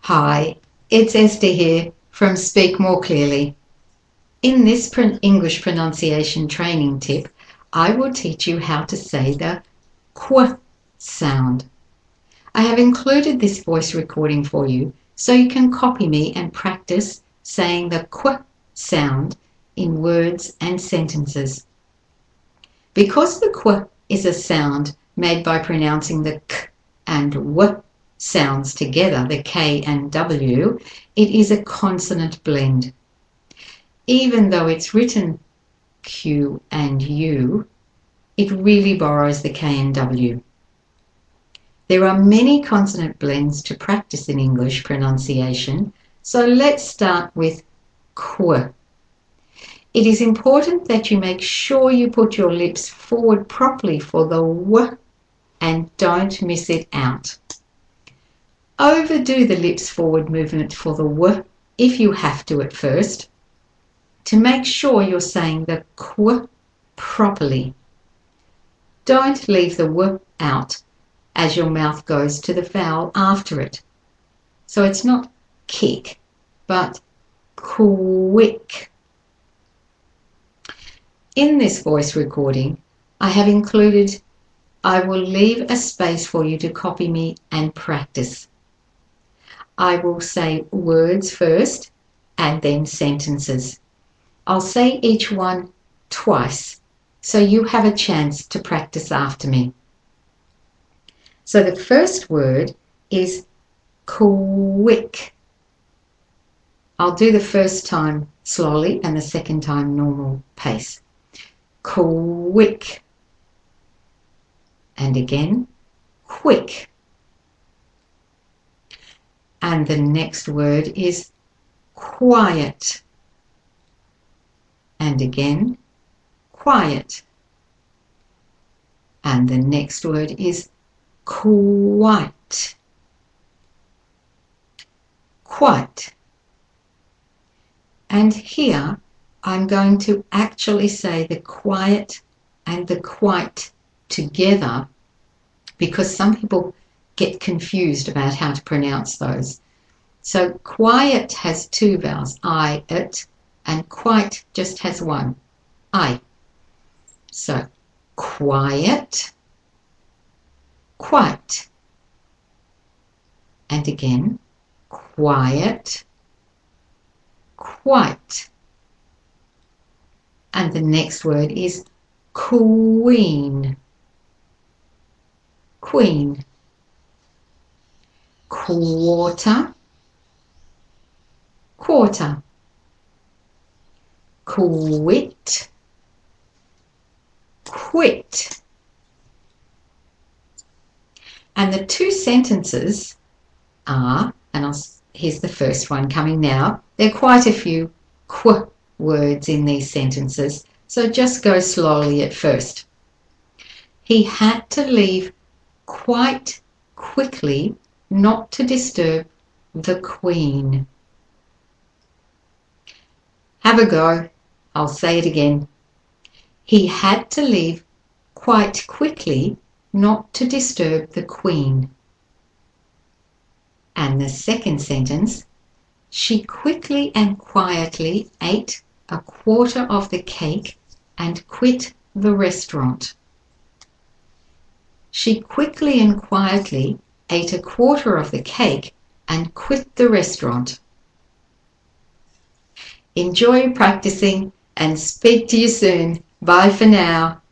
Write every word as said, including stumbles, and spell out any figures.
Hi, it's Esther here from Speak More Clearly. In this English pronunciation training tip, I will teach you how to say the qu sound. I have included this voice recording for you so you can copy me and practice saying the qu sound in words and sentences. Because the qu is a sound made by pronouncing the k and w sounds together, the K and W, it is a consonant blend. Even though it's written Q and U, it really borrows the K and W. There are many consonant blends to practice in English pronunciation, so let's start with qu. It is important that you make sure you put your lips forward properly for the w and don't miss it out. Overdo the lips forward movement for the w if you have to at first, to make sure you're saying the qu properly. Don't leave the w out as your mouth goes to the vowel after it. So it's not kick, but quick. In this voice recording, I have included, I will leave a space for you to copy me and practice. I will say words first and then sentences. I'll say each one twice, so you have a chance to practice after me. So the first word is quick. I'll do the first time slowly and the second time normal pace. Quick. And again, quick. And the next word is quiet. And again, quiet. And the next word is quite. Quite. And here I'm going to actually say the quiet and the quite together, because some people get confused about how to pronounce those. So quiet has two vowels, I, it, and quite just has one, I. So quiet, quite. And again, quiet, quite. And the next word is queen. Queen. Quarter, quarter. Quit, quit. And the two sentences are, and I'll, here's the first one coming now. There are quite a few qu words in these sentences, so just go slowly at first. He had to leave quite quickly not to disturb the Queen. Have a go. I'll say it again. He had to leave quite quickly not to disturb the Queen. And the second sentence, she quickly and quietly ate a quarter of the cake and quit the restaurant. She quickly and quietly ate a quarter of the cake and quit the restaurant. Enjoy practicing and speak to you soon. Bye for now.